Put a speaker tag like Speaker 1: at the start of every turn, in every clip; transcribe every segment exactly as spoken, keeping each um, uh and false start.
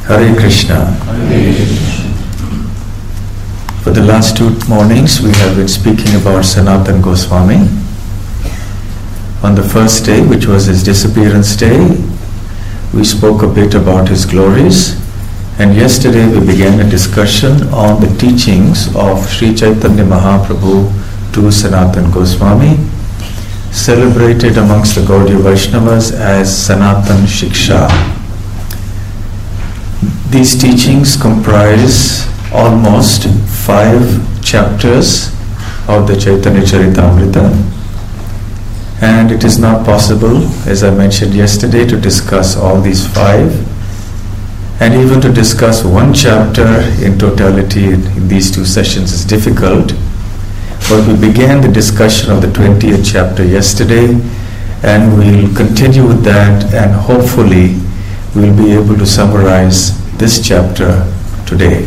Speaker 1: Hare Krishna. For the last two mornings we have been speaking about Sanatana Goswami. On the first day, which was his disappearance day, we spoke a bit about his glories, and yesterday we began a discussion on the teachings of Sri Chaitanya Mahaprabhu to Sanatana Goswami, celebrated amongst the Gaudiya Vaishnavas as Sanatana Shiksha. These teachings comprise almost five chapters of the Chaitanya Charitamrita, and it is not possible, as I mentioned yesterday, to discuss all these five, and even to discuss one chapter in totality in these two sessions is difficult. But we began the discussion of the twentieth chapter yesterday, and we'll continue with that, and hopefully we'll be able to summarize this chapter today.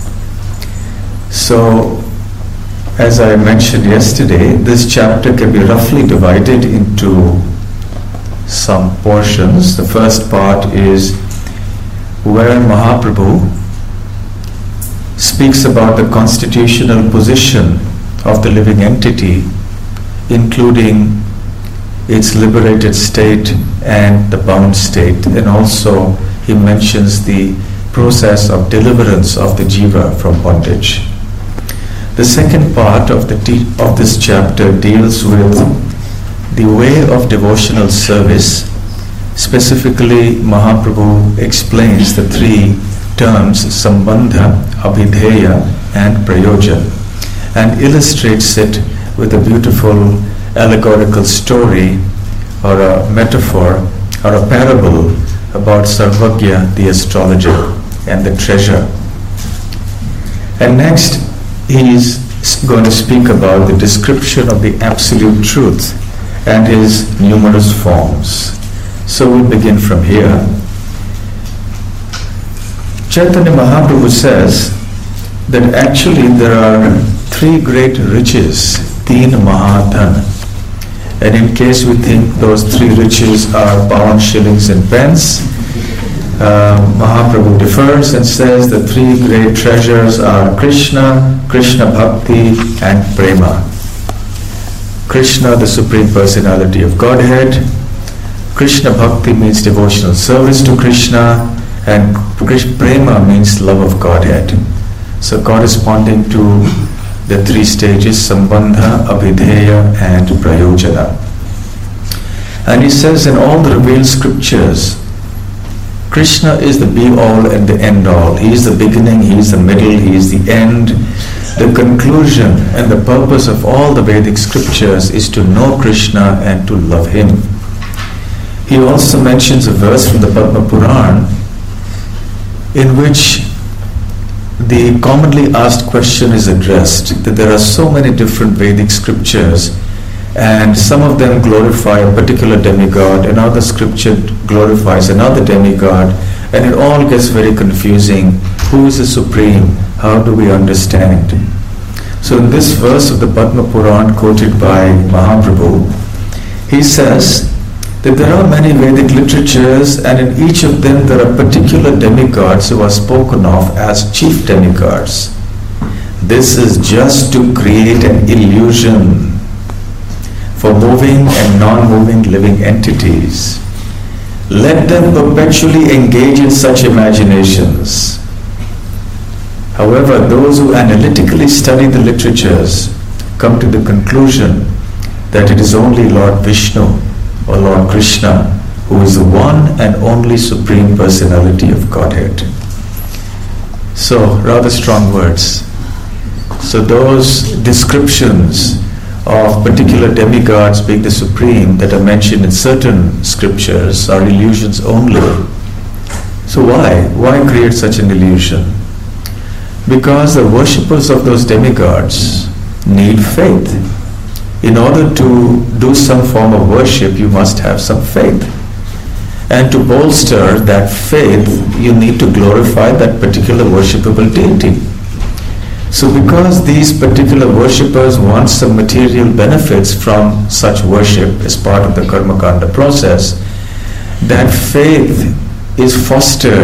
Speaker 1: So, as I mentioned yesterday, this chapter can be roughly divided into some portions. The first part is where Mahaprabhu speaks about the constitutional position of the living entity, including its liberated state and the bound state, and also he mentions the process of deliverance of the jiva from bondage. The second part of the te- of this chapter deals with the way of devotional service. Specifically, Mahaprabhu explains the three terms Sambandha, Abhidheya and Prayojan, and illustrates it with a beautiful allegorical story or a metaphor or a parable about Sarvagya, the astrologer, and the treasure. And next he is going to speak about the description of the absolute truth and his numerous forms. So we'll begin from here. Chaitanya Mahaprabhu says that actually there are three great riches, Teen Mahadhan. And in case we think those three riches are pounds, shillings and pence, uh, Mahaprabhu differs and says the three great treasures are Krishna, Krishna Bhakti and Prema. Krishna, the Supreme Personality of Godhead. Krishna Bhakti means devotional service to Krishna, and Prema means love of Godhead. So corresponding to the three stages, Sambandha, Abhidheya and Prayojana. And he says in all the revealed scriptures, Krishna is the be-all and the end-all. He is the beginning, he is the middle, he is the end. The conclusion and the purpose of all the Vedic scriptures is to know Krishna and to love him. He also mentions a verse from the Padma Puran in which the commonly asked question is addressed, that there are so many different Vedic scriptures, and some of them glorify a particular demigod, another scripture glorifies another demigod, and it all gets very confusing. Who is the Supreme? How do we understand? So in this verse of the Padma Puran quoted by Mahaprabhu, he says that there are many Vedic literatures, and in each of them there are particular demigods who are spoken of as chief demigods. This is just to create an illusion for moving and non-moving living entities. Let them perpetually engage in such imaginations. However, those who analytically study the literatures come to the conclusion that it is only Lord Vishnu or Lord Krishna who is the one and only Supreme Personality of Godhead. So, rather strong words. So those descriptions of particular demigods being the Supreme that are mentioned in certain scriptures are illusions only. So why? Why create such an illusion? Because the worshippers of those demigods need faith. In order to do some form of worship, you must have some faith. And to bolster that faith, you need to glorify that particular worshipable deity. So because these particular worshippers want some material benefits from such worship as part of the Karmakanda process, that faith is fostered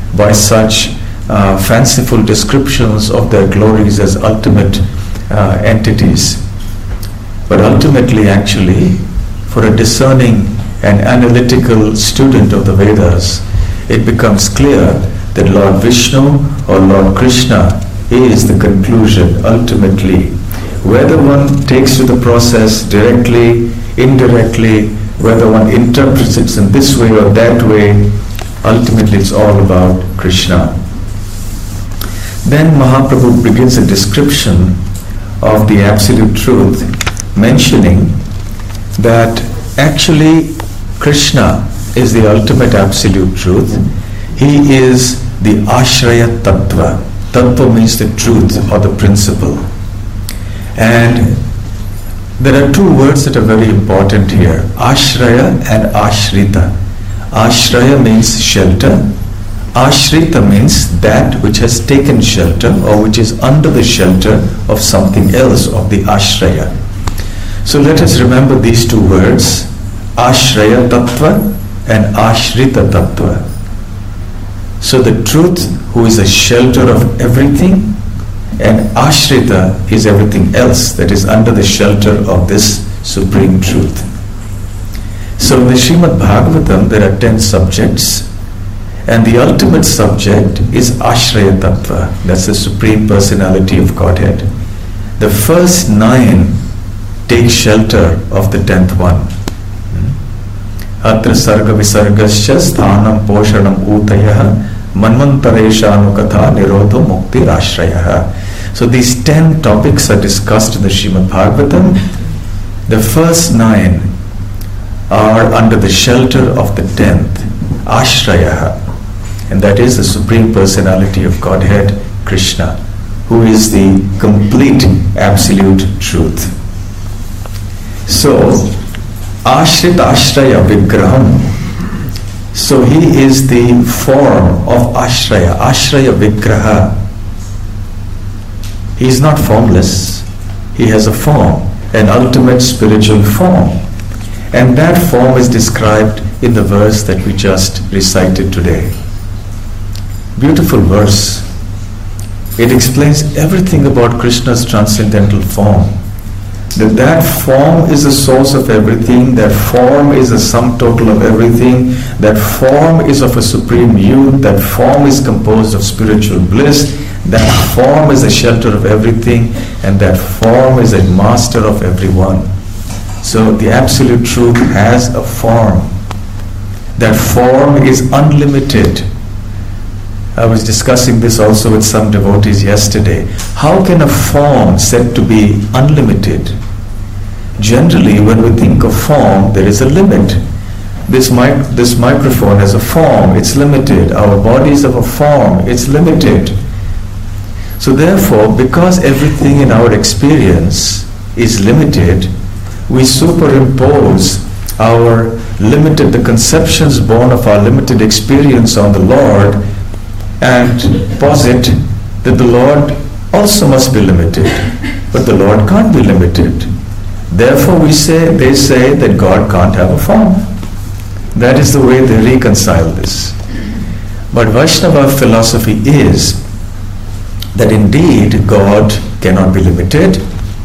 Speaker 1: by such uh, fanciful descriptions of their glories as ultimate uh, entities. But ultimately, actually, for a discerning and analytical student of the Vedas, it becomes clear that Lord Vishnu or Lord Krishna is the conclusion ultimately. Whether one takes to the process directly, indirectly, whether one interprets it in this way or that way, ultimately it's all about Krishna. Then Mahaprabhu begins a description of the absolute truth, mentioning that actually Krishna is the ultimate absolute truth. He is the Ashraya Tattva. Tattva means the truth or the principle. And there are two words that are very important here, Ashraya and Ashrita. Ashraya means shelter. Ashrita means that which has taken shelter or which is under the shelter of something else, of the Ashraya. So let us remember these two words, Ashraya Tattva and Ashrita Tattva. So the truth, who is a shelter of everything, and Ashrita is everything else that is under the shelter of this supreme truth. So in the Srimad Bhagavatam there are ten subjects, and the ultimate subject is Ashraya Tattva. That's the Supreme Personality of Godhead. The first nine take shelter of the tenth one. Atra sarga visargasya sthanam poshanam utayah manvantareshanu katha nirodho mukti rashrayah. So these ten topics are discussed in the Srimad Bhagavatam. The first nine are under the shelter of the tenth, Ashrayah, and that is the Supreme Personality of Godhead, Krishna, who is the complete absolute truth. So, Ashrit Ashraya Vigraham. So he is the form of Ashraya, Ashraya Vigraha. He is not formless. He has a form, an ultimate spiritual form. And that form is described in the verse that we just recited today. Beautiful verse. It explains everything about Krishna's transcendental form. That that form is the source of everything, that form is the sum total of everything, that form is of a supreme youth, that form is composed of spiritual bliss, that form is the shelter of everything, and that form is a master of everyone. So the absolute truth has a form. That form is unlimited. I was discussing this also with some devotees yesterday. How can a form said to be unlimited? Generally, when we think of form, there is a limit. This mic- this microphone has a form, it's limited. Our bodies have a form, it's limited. So therefore, because everything in our experience is limited, we superimpose our limited, the conceptions born of our limited experience on the Lord, and posit that the Lord also must be limited. But the Lord can't be limited. Therefore we say, they say that God can't have a form. That is the way they reconcile this. But Vaishnava philosophy is that indeed God cannot be limited,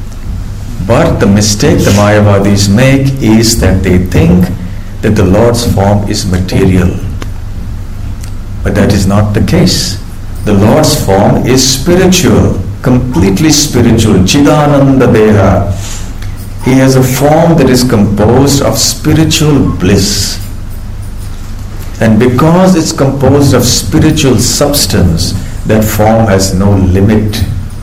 Speaker 1: but the mistake the Mayavadis make is that they think that the Lord's form is material. But that is not the case. The Lord's form is spiritual, completely spiritual, Chidananda Deha. He has a form that is composed of spiritual bliss. And because it's composed of spiritual substance, that form has no limit.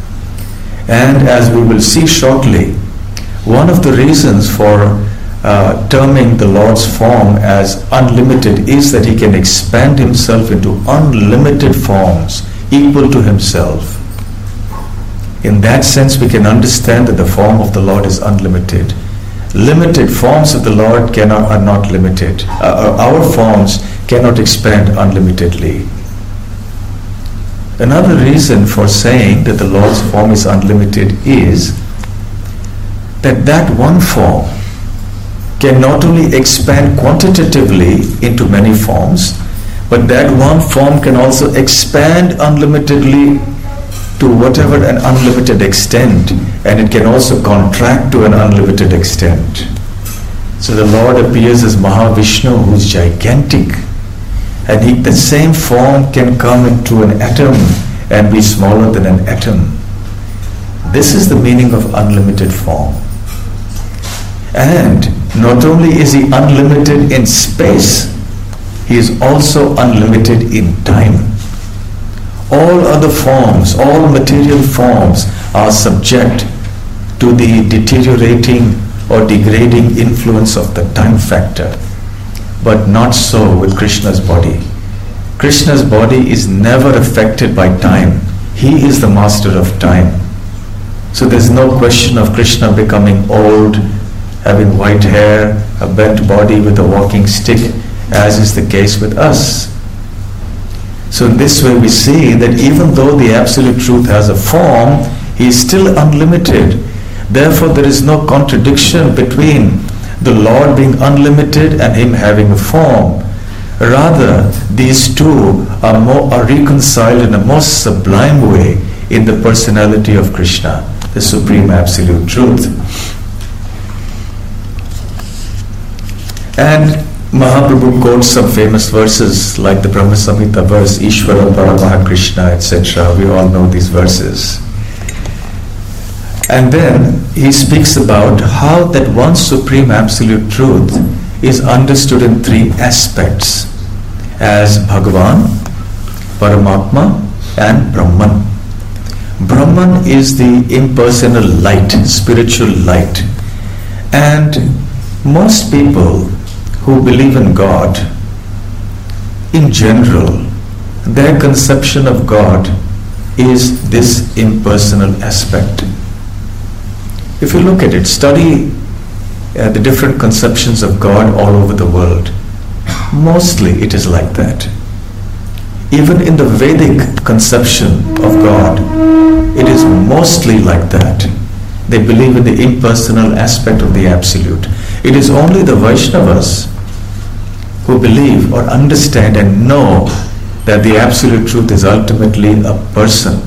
Speaker 1: And as we will see shortly, one of the reasons for Uh, terming the Lord's form as unlimited is that he can expand himself into unlimited forms equal to himself. In that sense, we can understand that the form of the Lord is unlimited. Limited forms of the Lord cannot are not limited. Uh, our forms cannot expand unlimitedly. Another reason for saying that the Lord's form is unlimited is that that one form can not only expand quantitatively into many forms, But that one form can also expand unlimitedly to whatever an unlimited extent, and it can also contract to an unlimited extent. So the Lord appears as Mahavishnu, who is gigantic, and he, the same form can come into an atom and be smaller than an atom. This is the meaning of unlimited form. And not only is he unlimited in space, he is also unlimited in time. All other forms, all material forms are subject to the deteriorating or degrading influence of the time factor, but not so with Krishna's body. Krishna's body is never affected by time. He is the master of time. So there's no question of Krishna becoming old, having white hair, a bent body with a walking stick, as is the case with us. So in this way we see that even though the Absolute Truth has a form, he is still unlimited. Therefore there is no contradiction between the Lord being unlimited and him having a form. Rather, these two are, more, are reconciled in a most sublime way in the personality of Krishna, the Supreme Absolute Truth. And Mahaprabhu quotes some famous verses like the Brahma Samhita verse, Ishvara Paramaha Krishna, et cetera. We all know these verses. And then he speaks about how that one Supreme Absolute Truth is understood in three aspects, as Bhagavan, Paramatma and Brahman. Brahman is the impersonal light, spiritual light. And most people who believe in God, in general, their conception of God is this impersonal aspect. If you look at it, study uh, the different conceptions of God all over the world, mostly it is like that. Even in the Vedic conception of God, it is mostly like that. They believe in the impersonal aspect of the Absolute. It is only the Vaishnavas who believe or understand and know that the Absolute Truth is ultimately a person.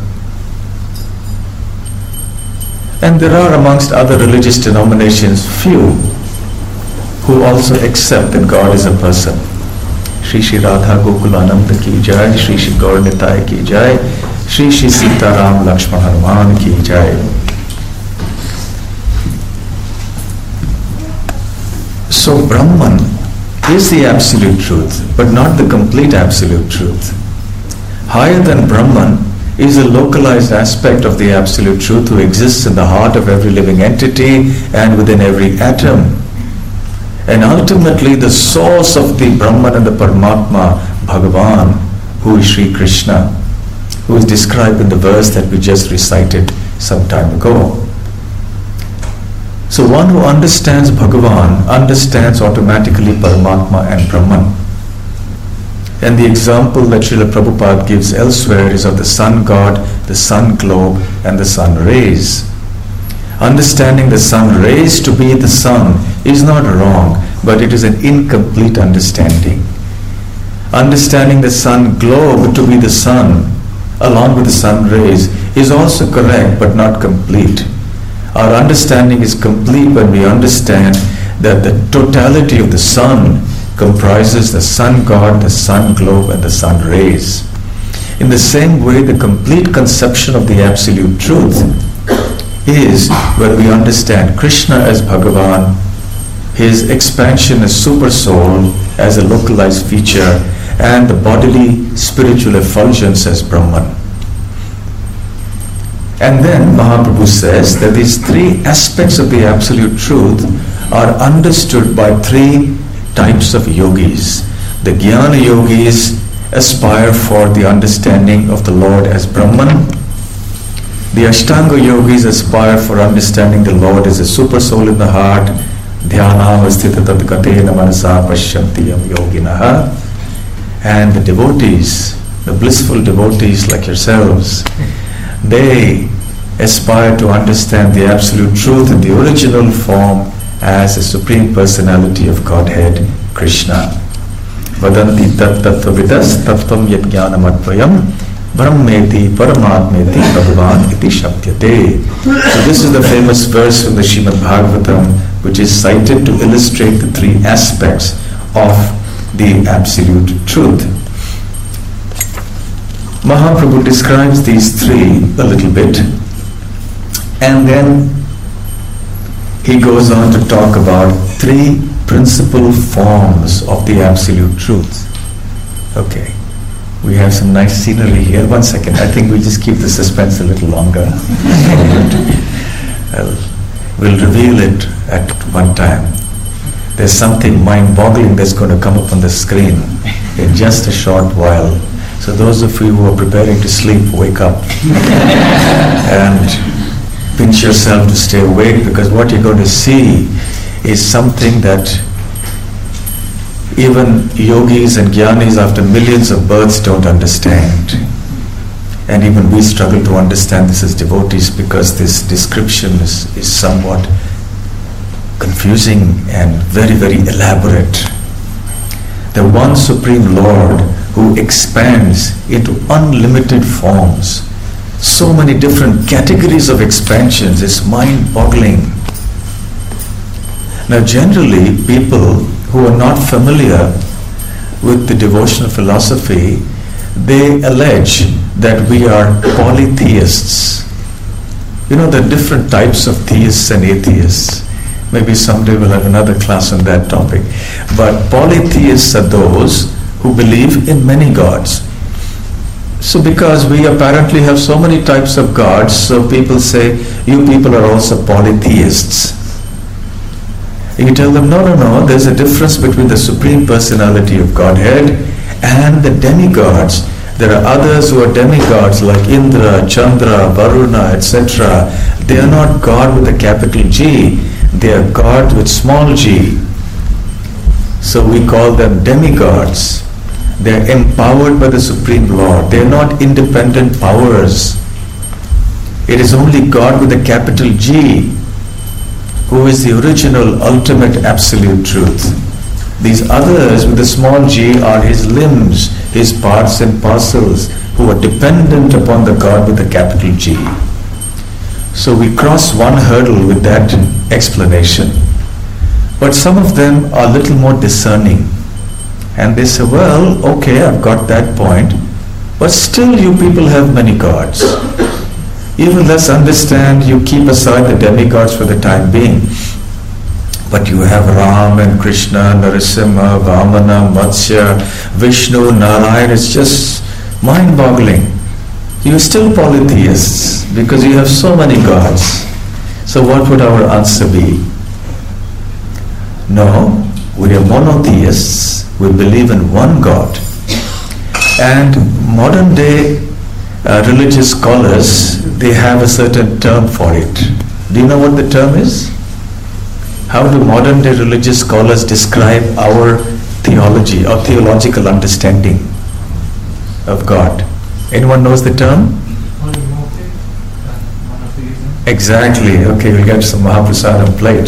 Speaker 1: And there are amongst other religious denominations few who also accept that God is a person. Shri Shri Radha Gokulananda ki jai, Shri Shri Gaur Nitai ki jai, Shri Shri Sita Ram Lakshman Hanuman ki jai. So Brahman is the Absolute Truth, but not the complete Absolute Truth. Higher than Brahman is a localized aspect of the Absolute Truth who exists in the heart of every living entity and within every atom. And ultimately the source of the Brahman and the Paramatma, Bhagavan, who is Sri Krishna, who is described in the verse that we just recited some time ago. So one who understands Bhagavan understands automatically Paramatma and Brahman. And the example that Srila Prabhupada gives elsewhere is of the sun god, the sun globe and the sun rays. Understanding the sun rays to be the sun is not wrong, but it is an incomplete understanding. Understanding the sun globe to be the sun along with the sun rays is also correct but not complete. Our understanding is complete when we understand that the totality of the sun comprises the sun god, the sun globe and the sun rays. In the same way, the complete conception of the Absolute Truth is when we understand Krishna as Bhagavan, his expansion as Super Soul as a localized feature, and the bodily spiritual effulgence as Brahman. And then Mahaprabhu says that these three aspects of the Absolute Truth are understood by three types of yogis. The Jnana yogis aspire for the understanding of the Lord as Brahman. The Ashtanga yogis aspire for understanding the Lord as a super soul in the heart. Dhyanam asthita tadgatena manasa pashyantiyam yoginaha. And the devotees, the blissful devotees like yourselves, they aspire to understand the Absolute Truth in the original form as the Supreme Personality of Godhead, Krishna. Vadanti tat tattvavidas tattvam yad jnanamadvayam brahmeti paramatmeti bhagavan iti shapyate. So this is the famous verse from the Srimad Bhagavatam, which is cited to illustrate the three aspects of the absolute truth. Mahaprabhu describes these three a little bit, and then he goes on to talk about three principal forms of the absolute truth. Okay, we have some nice scenery here. One second, I think we'll just keep the suspense a little longer. I'll, we'll reveal it at one time. There's something mind-boggling that's going to come up on the screen in just a short while. So those of you who are preparing to sleep, wake up and pinch yourself to stay awake, because what you're going to see is something that even yogis and jnanis after millions of births don't understand. And even we struggle to understand this as devotees, because this description is, is somewhat confusing and very, very elaborate. The one Supreme Lord who expands into unlimited forms, so many different categories of expansions, is mind-boggling. Now generally, people who are not familiar with the devotional philosophy, they allege that we are polytheists. You know, there are different types of theists and atheists. Maybe someday we'll have another class on that topic. But polytheists are those who believe in many gods. So because we apparently have so many types of gods, so people say, you people are also polytheists. And you tell them, no, no, no, there's a difference between the Supreme Personality of Godhead and the demigods. There are others who are demigods like Indra, Chandra, Varuna, et cetera. They are not God with a capital G. They are God with small g. So we call them demigods. They are empowered by the Supreme Lord. They are not independent powers. It is only God with a capital G who is the original, ultimate, absolute truth. These others with a small g are his limbs, his parts and parcels, who are dependent upon the God with a capital G. So we cross one hurdle with that explanation. But some of them are a little more discerning. And they say, well, okay, I've got that point, but still you people have many gods. Even let's understand, you keep aside the demigods for the time being. But you have Ram and Krishna, Narasimha, Vamana, Matsya, Vishnu, Narayan. It's just mind-boggling. You're still polytheists because you have so many gods. So what would our answer be? No, we are monotheists. We believe in one God. And modern day uh, religious scholars, they have a certain term for it. Do you know what the term is? How do modern day religious scholars describe our theology or theological understanding of God? Anyone knows the term? Exactly. Okay, we'll get some Mahaprasadam plate.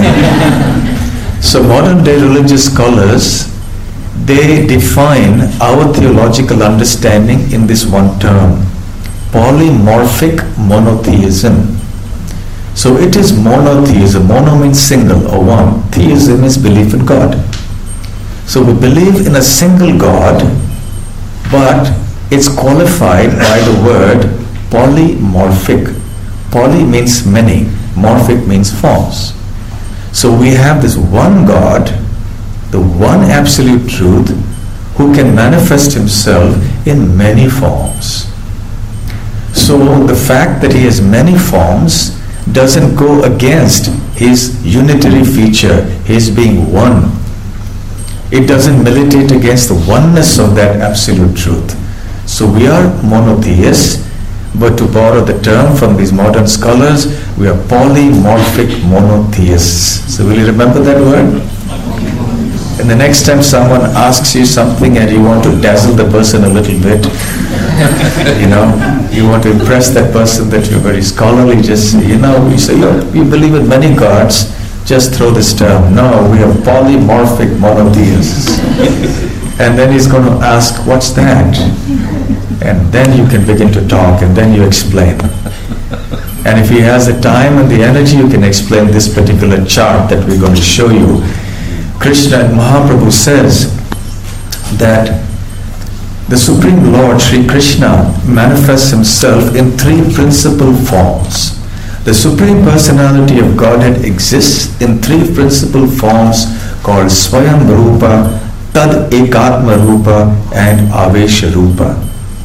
Speaker 1: So modern day religious scholars, they define our theological understanding in this one term: polymorphic monotheism. So it is monotheism. Mono means single or one. Theism is belief in God. So we believe in a single God, but it's qualified by the word polymorphic. Poly means many, morphic means forms. So we have this one God, the one absolute truth, who can manifest himself in many forms. So the fact that he has many forms doesn't go against his unitary feature, his being one. It doesn't militate against the oneness of that absolute truth. So we are monotheists, but to borrow the term from these modern scholars, we are polymorphic monotheists. So will you remember that word? And the next time someone asks you something and you want to dazzle the person a little bit, you know, you want to impress that person that you're very scholarly, just, you know, you say, look, we believe in many gods, just throw this term. No, we are polymorphic monotheists. And then he's going to ask, what's that? And then you can begin to talk, and then you explain. And if he has the time and the energy, you can explain this particular chart that we're going to show you. Krishna and Mahaprabhu says that the Supreme Lord Sri Krishna manifests himself in three principal forms. The Supreme Personality of Godhead exists in three principal forms called Swayam Rupa, Tad Ekatma Rupa, and Avesha Rupa.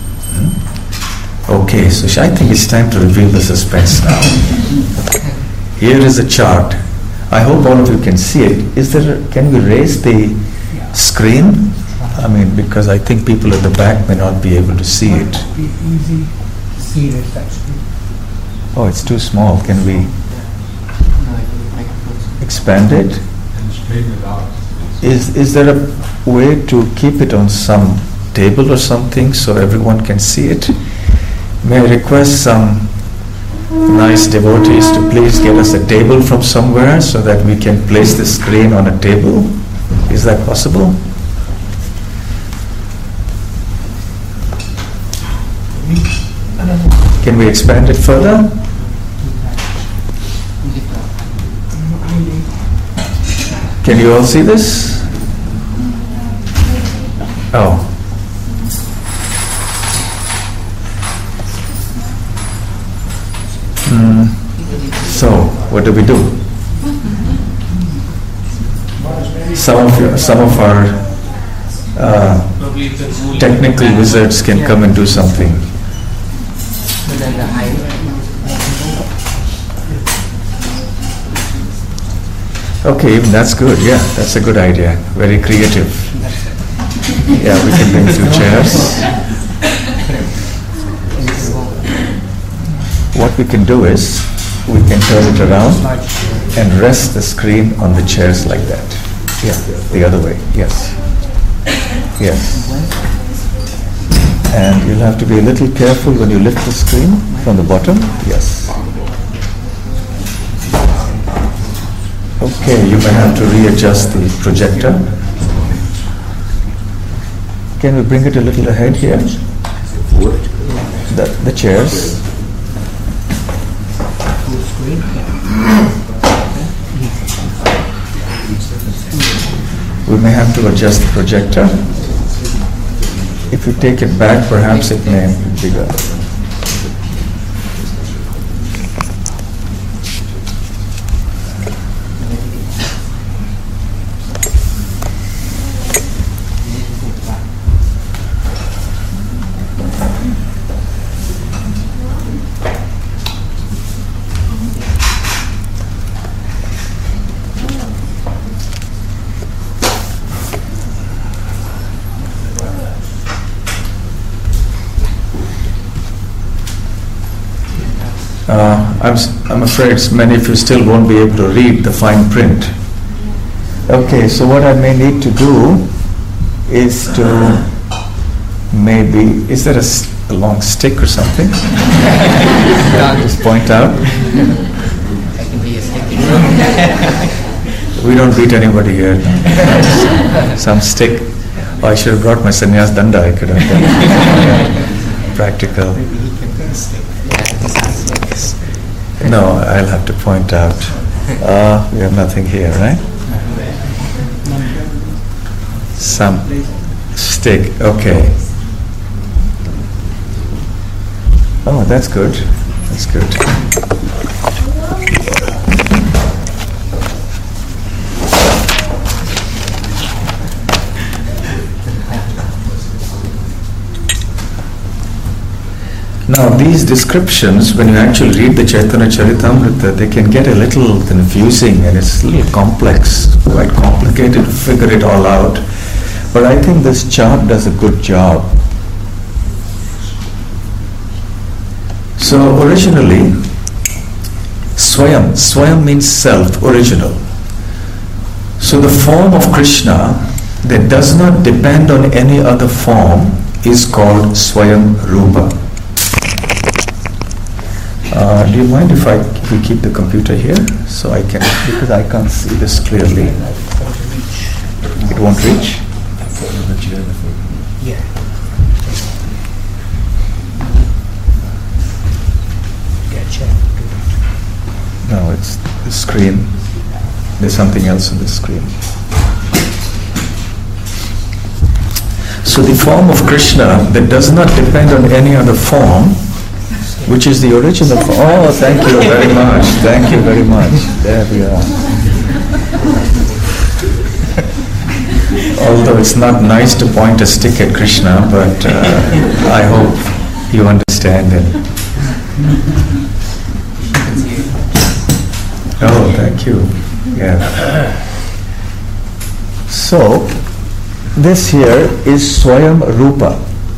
Speaker 1: Okay, so I think it's time to reveal the suspense now. Here is a chart. I hope all of you can see it. Is there? A, can we raise the screen? I mean, because I think people at the back may not be able to see it.
Speaker 2: It'd be easy to see this actually.
Speaker 1: Oh, it's too small. Can we expand it? Is is there a way to keep it on some table or something so everyone can see it? May I request some nice devotees to please get us a table from somewhere so that we can place the screen on a table? Is that possible? Can we expand it further? Can you all see this? Oh. Mm. So, what do we do? Some of your, some of our uh, technical wizards can come and do something. Okay, even that's good. Yeah, that's a good idea. Very creative. Yeah, we can bring two chairs. What we can do is, we can turn it around and rest the screen on the chairs like that. Yeah, the other way. Yes. Yes. And you'll have to be a little careful when you lift the screen from the bottom. Yes. Okay, you may have to readjust the projector. Can we bring it a little ahead here? The, the chairs. We may have to adjust the projector. If you take it back, perhaps it may be bigger. Uh, I'm, I'm afraid many of you still won't be able to read the fine print. Okay, so what I may need to do is to maybe, is there a, a long stick or something? Just point out.
Speaker 2: I can be a stick.
Speaker 1: We don't beat anybody here. No. Some stick. Oh, I should have brought my sannyas danda. I could have done yeah. Practical. No, I'll have to point out. Uh, we have nothing here, right? Some stick. Okay. Oh, that's good. That's good. Now, these descriptions, when you actually read the Chaitanya Charitamrita, they can get a little confusing and it's a little complex, quite complicated to figure it all out. But I think this chart does a good job. So, originally, Swayam, Swayam means self, original. So, the form of Krishna that does not depend on any other form is called Swayam Rupa. Uh, do you mind if I if we keep the computer here so I can, because I can't see this clearly. It won't reach. Don't you have the photo?
Speaker 2: Yeah. Yeah, check.
Speaker 1: No, it's the screen. There's something else on the screen. So the form of Krishna that does not depend on any other form, which is the original form. Oh, thank you very much. Thank you very much. There we are. Although it's not nice to point a stick at Krishna, but uh, I hope you understand it. Oh, thank you. Yeah. So, this here is Swayam Rupa.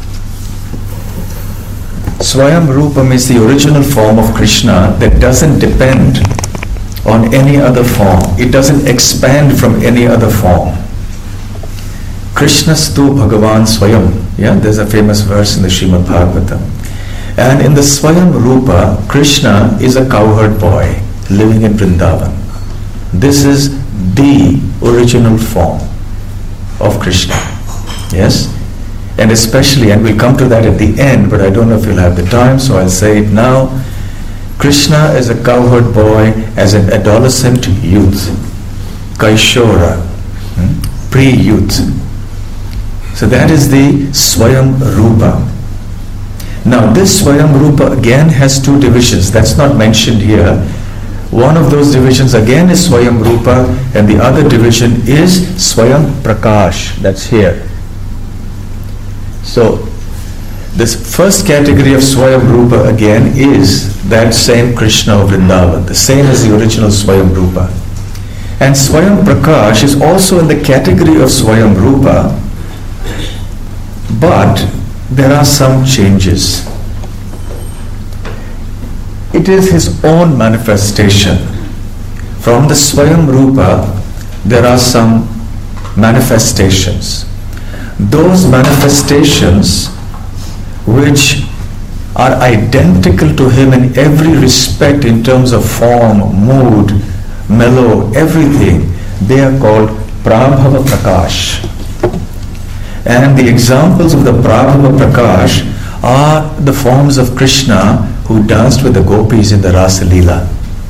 Speaker 1: Swayam Rupa means the original form of Krishna that doesn't depend on any other form. It doesn't expand from any other form. Krishnastu Bhagavan Swayam. Yeah, there's a famous verse in the Srimad Bhagavatam. And in the Swayam Rupa, Krishna is a cowherd boy living in Vrindavan. This is the original form of Krishna. Yes? And especially, and we'll come to that at the end, but I don't know if you'll have the time, so I'll say it now. Krishna as a cowherd boy, as an adolescent youth, Kaishora, hmm? pre-youth. So that is the Swayam Rupa. Now this Swayam Rupa again has two divisions. That's not mentioned here. One of those divisions again is Swayam Rupa, and the other division is Swayam Prakash. That's here. So this first category of Swayam Rupa again is that same Krishna of Vrindavan, the same as the original Swayam Rupa. And Swayam Prakash is also in the category of Swayam Rupa, but there are some changes. It is his own manifestation. From the Swayam Rupa, there are some manifestations. Those manifestations which are identical to him in every respect in terms of form, mood, mellow, everything, they are called Prabhava Prakash. And the examples of the Prabhava Prakash are the forms of Krishna who danced with the gopis in the Rasa Leela.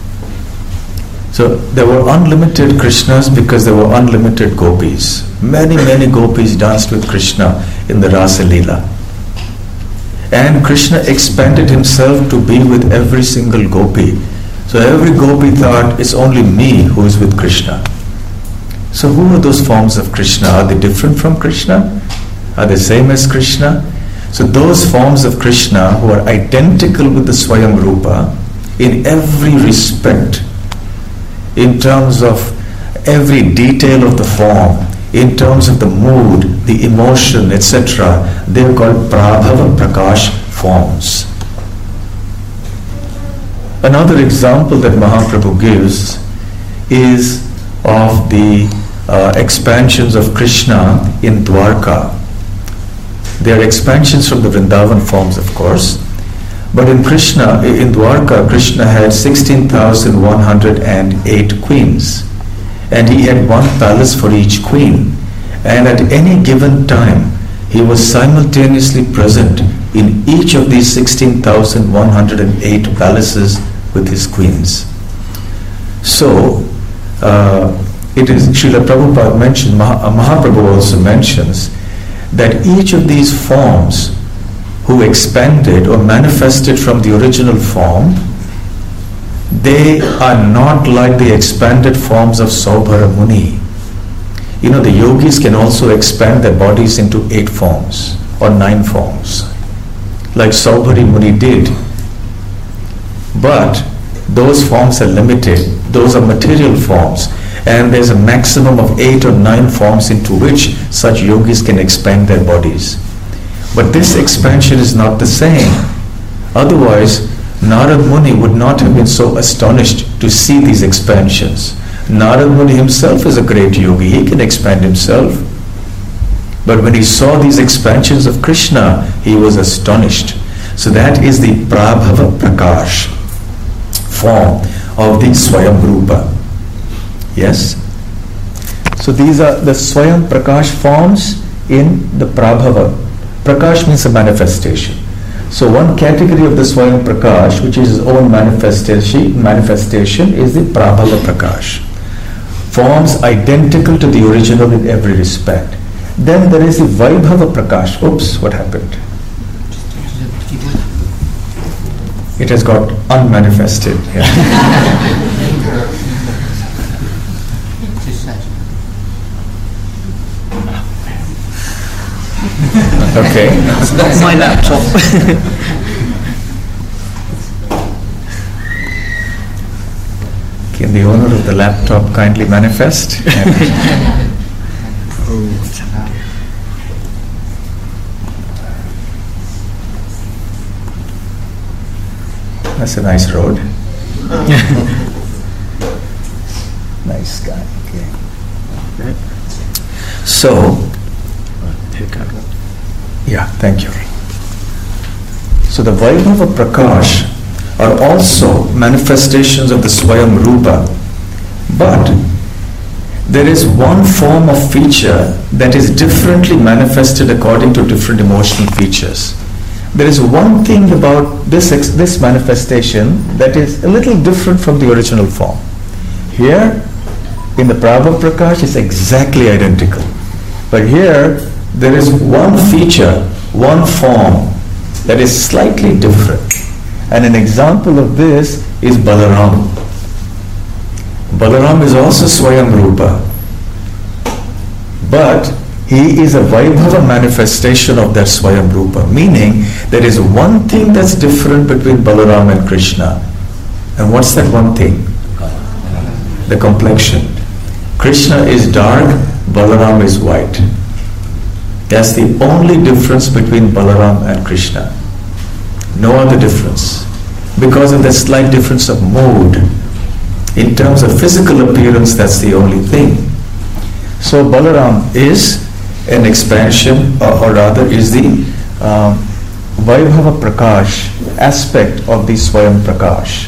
Speaker 1: So there were unlimited Krishnas because there were unlimited gopis. Many, many gopis danced with Krishna in the Rasa Leela. And Krishna expanded himself to be with every single gopi. So every gopi thought, it's only me who is with Krishna. So who are those forms of Krishna? Are they different from Krishna? Are they same as Krishna? So those forms of Krishna who are identical with the Swayam Rupa in every respect, in terms of every detail of the form, in terms of the mood, the emotion, et cetera, they are called Prabhava Prakash forms. Another example that Mahaprabhu gives is of the uh, expansions of Krishna in Dwarka. They are expansions from the Vrindavan forms, of course. But in Krishna, in Dwarka, Krishna had sixteen thousand one hundred eight queens. And he had one palace for each queen. And at any given time, he was simultaneously present in each of these sixteen thousand one hundred eight palaces with his queens. So, uh, it is, Srila Prabhupada mentioned, Mah- Mahaprabhu also mentions, that each of these forms who expanded or manifested from the original form, they are not like the expanded forms of Saubhara Muni. You know, the yogis can also expand their bodies into eight forms or nine forms, like Saubhari Muni did. But those forms are limited. Those are material forms. And there's a maximum of eight or nine forms into which such yogis can expand their bodies. But this expansion is not the same. Otherwise, Narad Muni would not have been so astonished to see these expansions. Narad Muni himself is a great yogi. He can expand himself. But when he saw these expansions of Krishna, he was astonished. So that is the Prabhava Prakash form of the Swayam Rupa. Yes? So these are the Swayam Prakash forms in the Prabhava. Prakash means a manifestation. So one category of the Swayam Prakash, which is his own manifestation, manifestation is the Prabhava Prakash. Forms identical to the original in every respect. Then there is the Vaibhava Prakash. Oops, what happened? It has got unmanifested. Yeah. Okay.
Speaker 3: That's my laptop.
Speaker 1: Can the owner of the laptop kindly manifest? That's a nice road. Nice guy. Okay. So, yeah, thank you. So the Vaibhava Prakash are also manifestations of the Swayam Rupa, but there is one form of feature that is differently manifested according to different emotional features. There is one thing about this ex- this manifestation that is a little different from the original form. Here, in the Prabhava Prakash, it's exactly identical. But here, there is one feature, one form that is slightly different. And an example of this is Balaram. Balaram is also Swayam Rupa. But he is a Vaibhava manifestation of that Swayam Rupa, meaning there is one thing that's different between Balaram and Krishna. And what's that one thing? The complexion. Krishna is dark, Balaram is white. That's the only difference between Balaram and Krishna. No other difference. Because of that slight difference of mood. In terms of physical appearance, that's the only thing. So Balaram is an expansion, or, or rather is the um, Vaibhava Prakash aspect of the Swayam Prakash.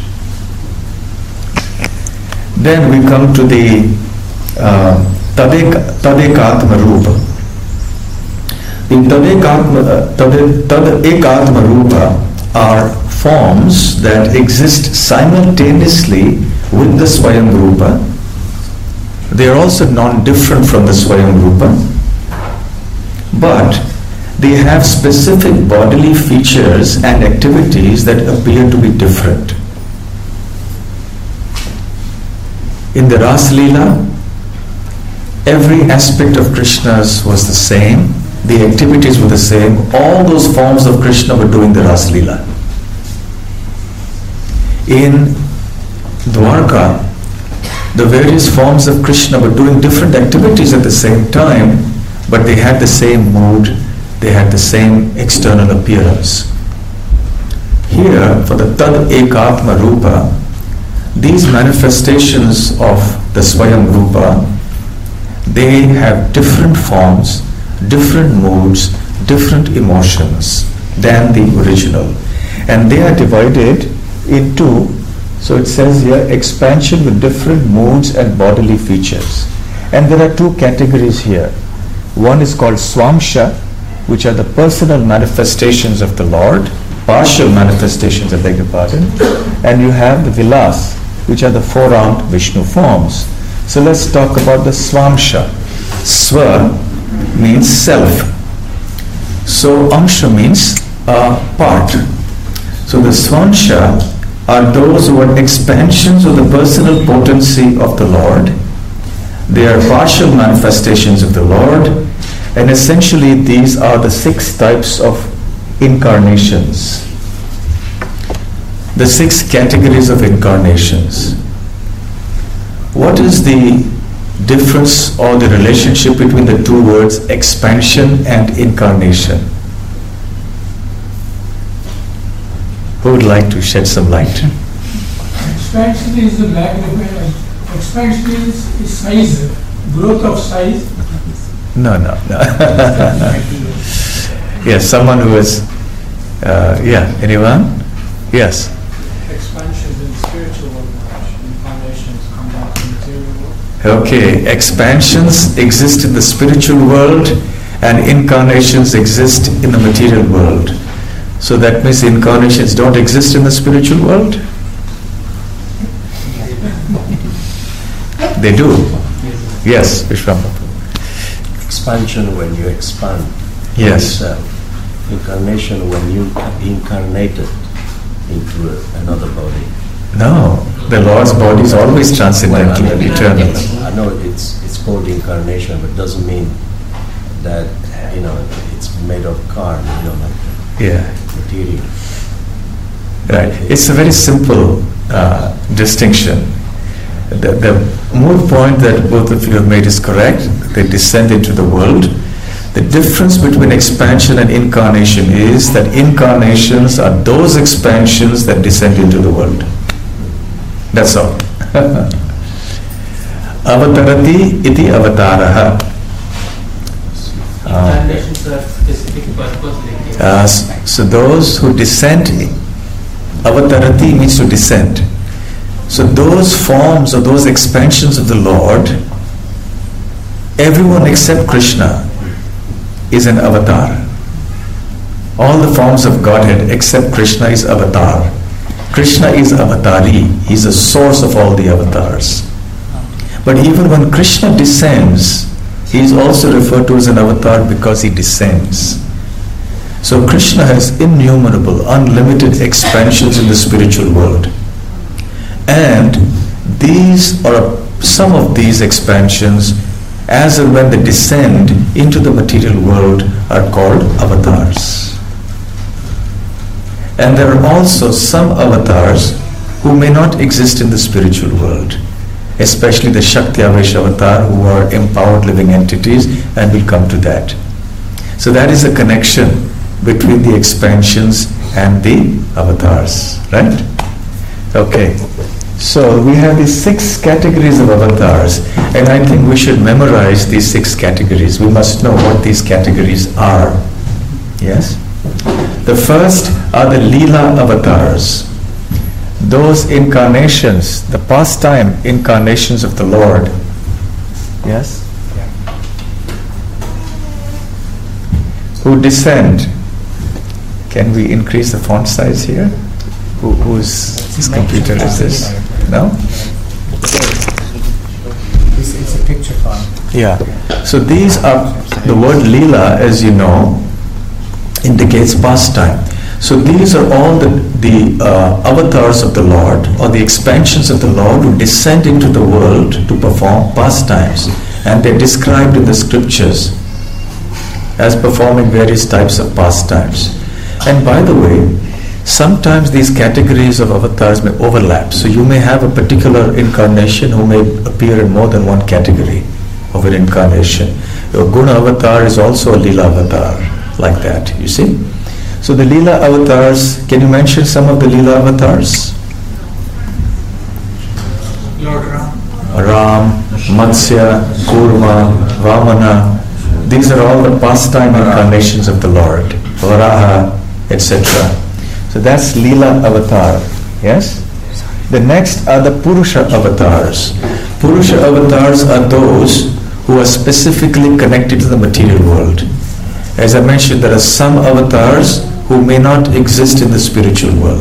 Speaker 1: Then we come to the uh, Tadek, Tadekatma Rupa. The Tadekatma, Tade, Tadekatma Rupa are forms that exist simultaneously with the Swayam Rupa. They are also non-different from the Swayam Rupa, but they have specific bodily features and activities that appear to be different. In the Ras Leela, every aspect of Krishna's was the same, the activities were the same, all those forms of Krishna were doing the Ras Leela. In Dwarka, the various forms of Krishna were doing different activities at the same time, but they had the same mood, they had the same external appearance. Here, for the Tad Ekatma Rupa, these manifestations of the Swayam Rupa, they have different forms, different moods, different emotions than the original. And they are divided into, so it says here, expansion with different moods and bodily features. And there are two categories here. One is called Swamsha, which are the personal manifestations of the Lord, partial manifestations, I beg your pardon. And you have the Vilas, which are the four-armed Vishnu forms. So let's talk about the Swamsha. Swa means self. So Amsha means uh, part. So the Swamsha are those who are expansions of the personal potency of the Lord. They are partial manifestations of the Lord, and essentially these are the six types of incarnations. The six categories of incarnations. What is the difference or the relationship between the two words expansion and incarnation? Who would like to shed some light?
Speaker 4: Expansion is the magnification. Expansion is, is size, growth of size.
Speaker 1: No, no, no. Yes, someone who is, uh, yeah, anyone? Yes.
Speaker 4: Expansions in spiritual world, incarnations come down to material world.
Speaker 1: Okay, expansions exist in the spiritual world and incarnations exist in the material world. So that means incarnations don't exist in the spiritual world? They do. Yes, Vishwamba.
Speaker 3: Expansion when you expand.
Speaker 1: Yes.
Speaker 3: Yourself. Incarnation when you incarnated into a, another body.
Speaker 1: No, the Lord's body is always transcendental
Speaker 3: Well, I mean,
Speaker 1: and eternal.
Speaker 3: I know it's it's called incarnation, but it doesn't mean that, you know, it's made of karma, you know, like
Speaker 1: Yeah,
Speaker 3: material.
Speaker 1: right. It's a very simple uh, distinction. The, the more point that both of you have made is correct. They descend into the world. The difference between expansion and incarnation is that incarnations are those expansions that descend into the world. That's all. Avatarati iti avataraha.
Speaker 2: Incarnations are specific purpose. Like
Speaker 1: Uh, s- so those who descend, avatarati means to descend. So those forms or those expansions of the Lord, everyone except Krishna is an avatar. All the forms of Godhead except Krishna is avatar. Krishna is avatari. He's the source of all the avatars. But even when Krishna descends, he is also referred to as an avatar because he descends. So Krishna has innumerable, unlimited expansions in the spiritual world. And these are some of these expansions, as and when they descend into the material world, are called avatars. And there are also some avatars who may not exist in the spiritual world, especially the Shakti Avesh avatar, who are empowered living entities, and we'll come to that. So that is a connection between the expansions and the avatars, right? Okay. So we have these six categories of avatars, and I think we should memorize these six categories. We must know what these categories are. Yes? The first are the Leela avatars. Those incarnations, the pastime incarnations of the Lord. Yes? Who descend. Can we increase the font size here? Who, whose whose computer is this? No?
Speaker 2: It's, it's a picture file.
Speaker 1: Yeah. So these are, the word Leela, as you know, indicates pastime. So these are all the, the uh, avatars of the Lord, or the expansions of the Lord, who descend into the world to perform pastimes. And they're described in the scriptures as performing various types of pastimes. And by the way, sometimes these categories of avatars may overlap. So you may have a particular incarnation who may appear in more than one category of an incarnation. Your Guna avatar is also a Leela avatar, like that, you see. So the Leela avatars, can you mention some of the Leela avatars?
Speaker 4: Lord Ram.
Speaker 1: Ram, Matsya, Kurma, Vamana. These are all the pastime incarnations of the Lord. Varaha, et cetera. So that's Leela avatar. Yes? The next are the Purusha avatars. Purusha avatars are those who are specifically connected to the material world. As I mentioned, there are some avatars who may not exist in the spiritual world.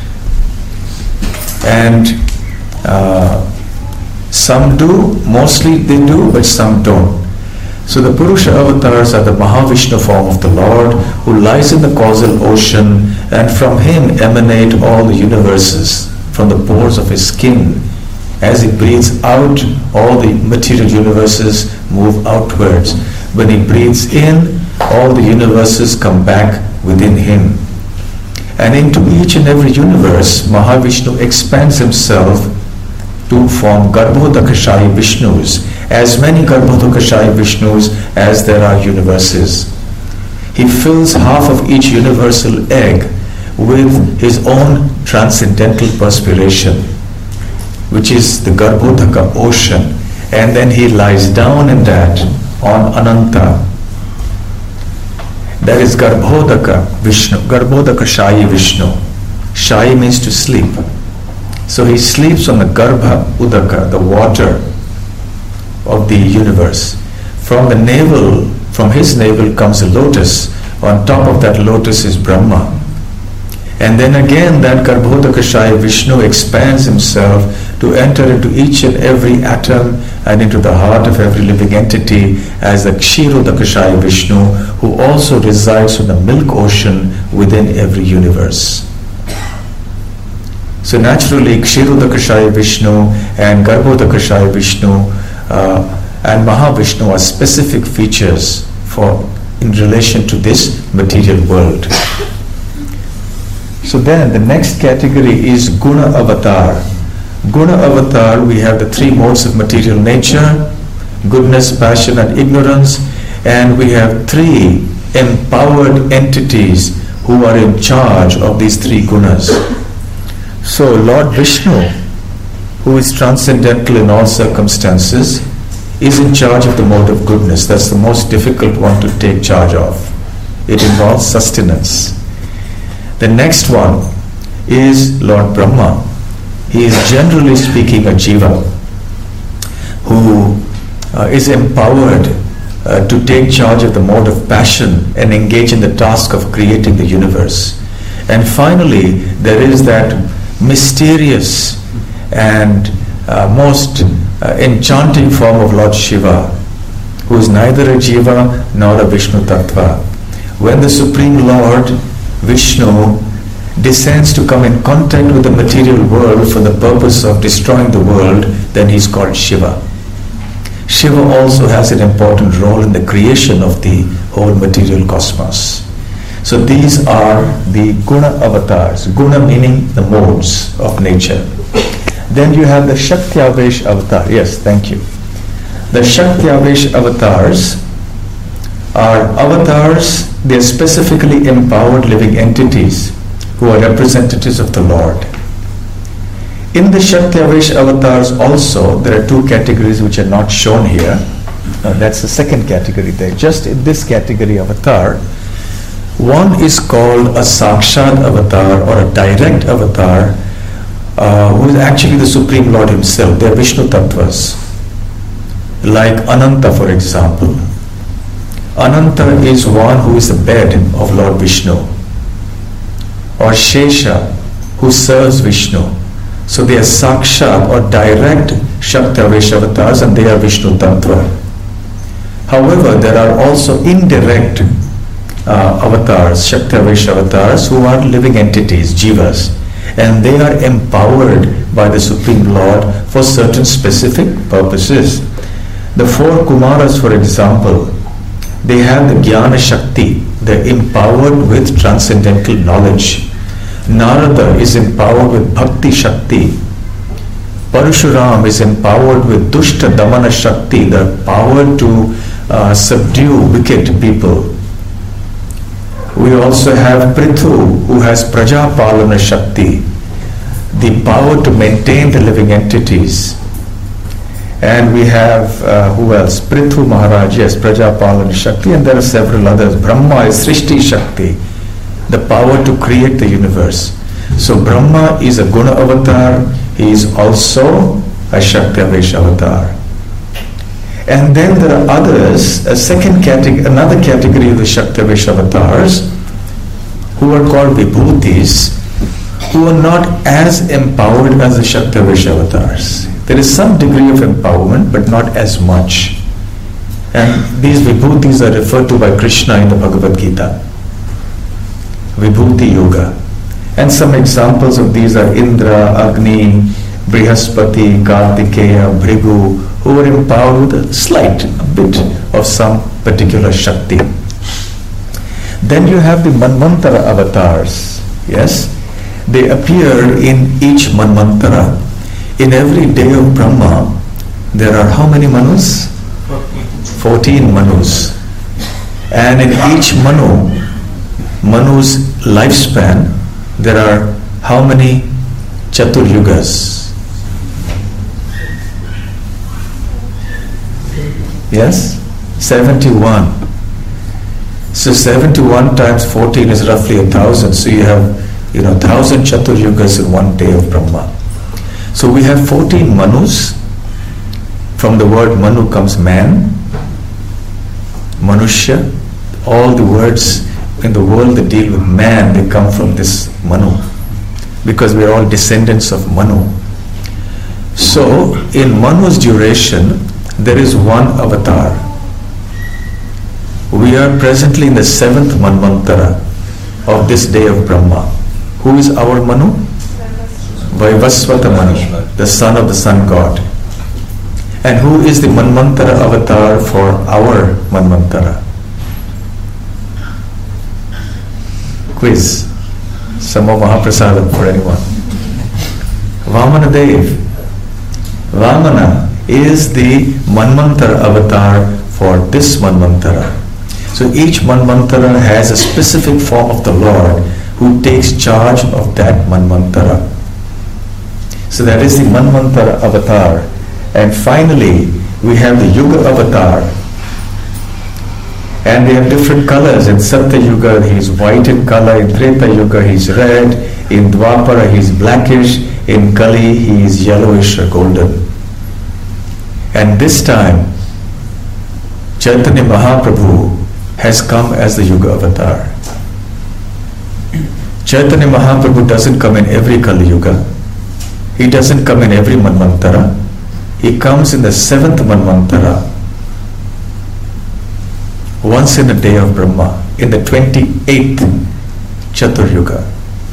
Speaker 1: And uh, some do, mostly they do, but some don't. So the Purusha avatars are the Mahavishnu form of the Lord, who lies in the causal ocean, and from him emanate all the universes, from the pores of his skin. As he breathes out, all the material universes move outwards. When he breathes in, all the universes come back within him. And into each and every universe, Mahavishnu expands himself to form Garbhodakashayi Vishnus, as many Garbhodakashayi Vishnus as there are universes. He fills half of each universal egg with his own transcendental perspiration, which is the Garbhodaka ocean, and then he lies down in that on Ananta. That is Garbhodaka Vishnu, Garbhodaka Shayi Vishnu. Shayi means to sleep. So he sleeps on the Garbha Udaka, the water of the universe. From the navel, From his navel comes a lotus. On top of that lotus is Brahma. And then again that Garbhodakashaya Vishnu expands himself to enter into each and every atom and into the heart of every living entity as the Kshirodakashaya Vishnu, who also resides in the milk ocean within every universe. So naturally Kshirodakashaya Vishnu and Garbhodakashaya Vishnu uh, and Mahavishnu are specific features for in relation to this material world. So then the next category is Guna Avatar. Guna Avatar, we have the three modes of material nature, goodness, passion and ignorance, and we have three empowered entities who are in charge of these three gunas. So Lord Vishnu, who is transcendental in all circumstances, is in charge of the mode of goodness. That's the most difficult one to take charge of. It involves sustenance. The next one is Lord Brahma. He is generally speaking a jiva who uh, is empowered uh, to take charge of the mode of passion and engage in the task of creating the universe. And finally, there is that mysterious and uh, most uh, enchanting form of Lord Shiva, who is neither a jiva nor a Vishnu Tattva. When the Supreme Lord Vishnu descends to come in contact with the material world for the purpose of destroying the world, then he is called Shiva. Shiva also has an important role in the creation of the whole material cosmos. So these are the Guna avatars. Guna meaning the modes of nature. Then you have the Shaktyavesh avatar. Yes, thank you. The Shaktyavesh avatars are avatars. They are specifically empowered living entities who are representatives of the Lord. In the Shaktyavesh avatars also, there are two categories which are not shown here. Uh, that's the second category there. Just in this category avatar, one is called a Sakshat avatar or a direct avatar, uh, who is actually the Supreme Lord himself. They are Vishnu Tattvas. Like Ananta, for example. Ananta is one who is the bed of Lord Vishnu. Or Shesha, who serves Vishnu. So they are Sakshat or direct Shaktyavesh avatars, and they are Vishnu Tattva. However, there are also indirect uh, avatars, Shaktyavesh avatars, who are living entities, jivas. And they are empowered by the Supreme Lord for certain specific purposes. The four Kumaras, for example, they have the Jnana Shakti. They are empowered with transcendental knowledge. Narada is empowered with Bhakti Shakti. Parashuram is empowered with Dushta Damana Shakti, the power to uh, subdue wicked people. We also have Prithu, who has Prajapalana Shakti, the power to maintain the living entities. And we have, uh, who else? Prithu Maharaj, yes, Prajapalana Shakti, and there are several others. Brahma is Srishti Shakti, the power to create the universe. So Brahma is a Guna avatar, he is also a Shaktyavesh avatar. And then there are others, a second category, another category of the Shaktyavesh avatars, who are called Vibhutis, who are not as empowered as the Shaktyavesh avatars. There is some degree of empowerment, but not as much. And these Vibhutis are referred to by Krishna in the Bhagavad Gita. Vibhuti Yoga. And some examples of these are Indra, Agni, Brihaspati, Kartikeya, Bhrigu, who are empowered with a slight, a bit of some particular Shakti. Then you have the Manvantara avatars. Yes? They appear in each Manvantara. In every day of Brahma, there are how many Manus? Fourteen Manus. And in each Manu, Manu's lifespan, there are how many Chatur Yugas? Yes? seventy-one. So seventy-one times fourteen is roughly a thousand. So you have, you know, thousand Chatur Yugas in one day of Brahma. So we have fourteen Manus. From the word Manu comes man. Manushya. All the words in the world that deal with man, they come from this Manu, because we are all descendants of Manu. So, in Manu's duration, there is one avatar. We are presently in the seventh Manvantara of this day of Brahma. Who is our Manu? Vaivasvata Manu, the son of the sun god. And who is the Manvantara avatar for our Manvantara? Quiz. Some more Mahaprasadam for anyone. Vamana Dev. Vamana is the Manvantara avatar for this Manvantara. So each Manvantara has a specific form of the Lord who takes charge of that Manvantara. So that is the Manvantara avatar. And finally, we have the Yuga avatar. And they have different colors. In Satya Yuga, he is white in color. In Treta Yuga, he is red. In Dwapara, he is blackish. In Kali, he is yellowish or golden. And this time, Chaitanya Mahaprabhu has come as the Yuga avatar. Chaitanya Mahaprabhu doesn't come in every Kali Yuga. He doesn't come in every Manvantara. He comes in the seventh Manvantara, once in a day of Brahma, in the twenty-eighth Chatur Yuga.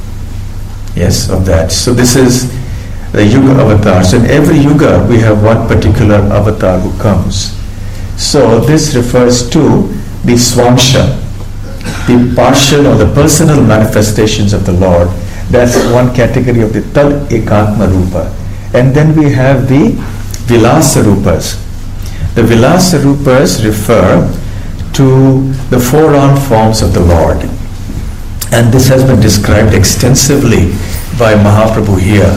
Speaker 1: Yes, of that. So this is the Yuga avatar. So in every Yuga we have one particular avatar who comes. So this refers to the Swamsha, the partial or the personal manifestations of the Lord. That's one category of the Tad Ekatma Rupa. And then we have the Vilasa Rupas. The Vilasa Rupas refer to the four-armed forms of the Lord. And this has been described extensively by Mahaprabhu here.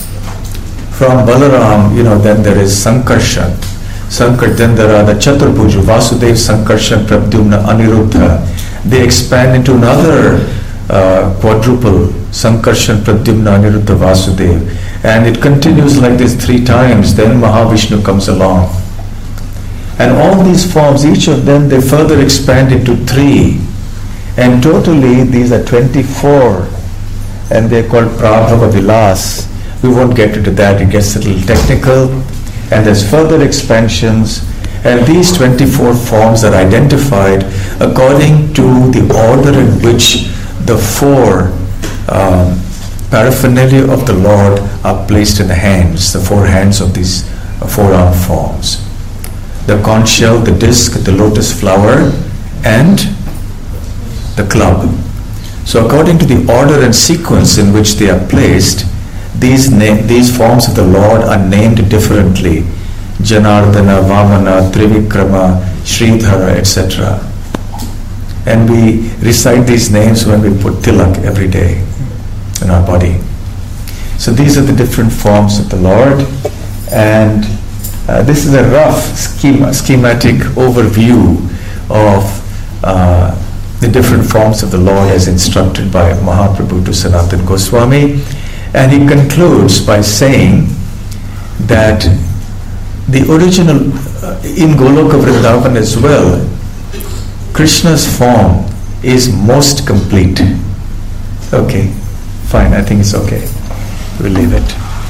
Speaker 1: From Balaram, you know, then there is Sankarshan. Sankar, then there are the Chaturbhuja, Vasudev, Sankarshan, Pradyumna, Aniruddha. They expand into another uh, quadruple, Sankarshan, Pradyumna, Aniruddha, Vasudev. And it continues like this three times. Then Mahavishnu comes along. And all these forms, each of them, they further expand into three. And totally these are twenty-four. And they're called Prabhava Vilas. We won't get into that, it gets a little technical. And there's further expansions. And these twenty-four forms are identified according to the order in which the four um, paraphernalia of the Lord are placed in the hands, the four hands of these uh, four-armed forms. The conch shell, the disc, the lotus flower, and the club. So according to the order and sequence in which they are placed, these na- these forms of the Lord are named differently. Janardana, Vamana, Trivikrama, Sridhara, et cetera. And we recite these names when we put tilak every day in our body. So these are the different forms of the Lord. And uh, this is a rough schema, schematic overview of uh, the different forms of the Lord as instructed by Mahaprabhu to Sanatana Goswami. And he concludes by saying that the original, uh, in Goloka Vrindavan as well, Krishna's form is most complete. Okay, fine, I think it's okay. We'll leave it.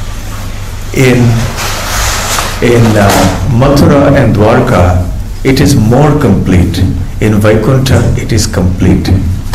Speaker 1: In, in uh, Mathura and Dwarka, it is more complete. In Vaikuntha, it is complete.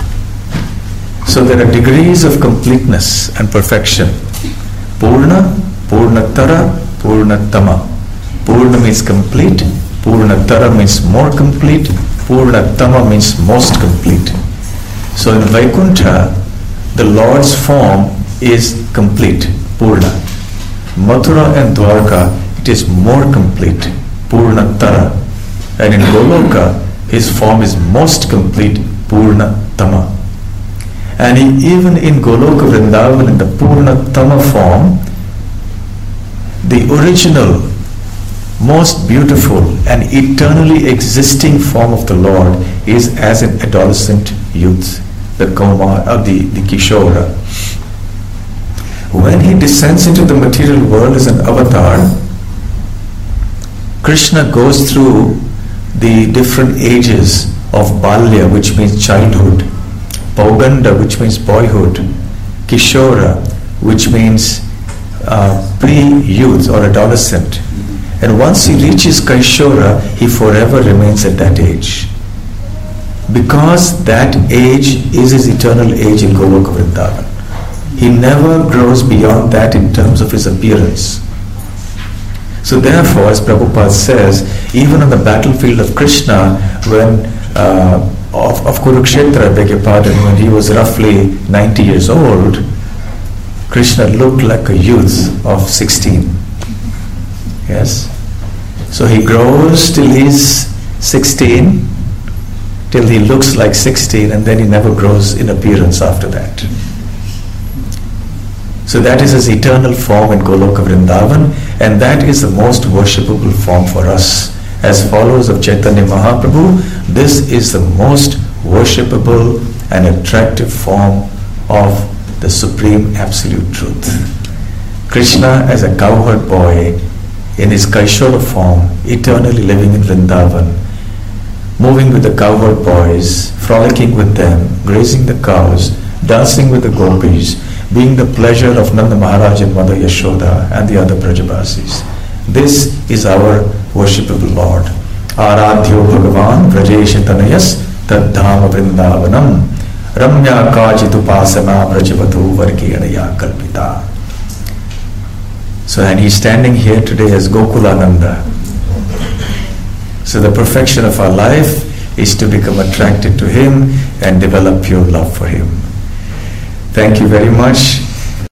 Speaker 1: So there are degrees of completeness and perfection. Purna, Purnatara, Purnatama. Purna means complete, Purnatara means more complete, Purnatama means most complete. So in Vaikuntha, the Lord's form is complete, Purna. Mathura and Dwarka, it is more complete, Purnatara. And in Goloka, his form is most complete, Purnatama. And he, even in Goloka Vrindavan, in the Purnatama form, the original, most beautiful and eternally existing form of the Lord is as an adolescent youth, the Kaumar, or the, the Kishora. When he descends into the material world as an avatar, Krishna goes through the different ages of Balya, which means childhood, Pauganda, which means boyhood, Kishora, which means uh, pre-youth or adolescent. And once he reaches Kaishora, he forever remains at that age. Because that age is his eternal age in Goloka Vrindavan. He never grows beyond that in terms of his appearance. So therefore, as Prabhupada says, even on the battlefield of Krishna, when uh, of, of Kurukshetra, I beg your pardon, when he was roughly ninety years old, Krishna looked like a youth of sixteen. Yes? So he grows till he's sixteen, till he looks like sixteen, and then he never grows in appearance after that. So that is his eternal form in Goloka Vrindavan, and that is the most worshipable form for us. As followers of Chaitanya Mahaprabhu, this is the most worshipable and attractive form of the Supreme Absolute Truth. Krishna as a cowherd boy in his Kaishora form, eternally living in Vrindavan, moving with the cowherd boys, frolicking with them, grazing the cows, dancing with the gopis, being the pleasure of Nanda Maharaj and Mother Yashoda and the other Brajabasis. This is our worshipable Lord. Aradhyo Bhagavan Vrajesha Tanayas Tadhama Vrindavanam Ramya Kajitupasana Brajavatu Vargiyanaya Kalpita. So, and he's standing here today as Gokulananda. So the perfection of our life is to become attracted to him and develop pure love for him. Thank you very much.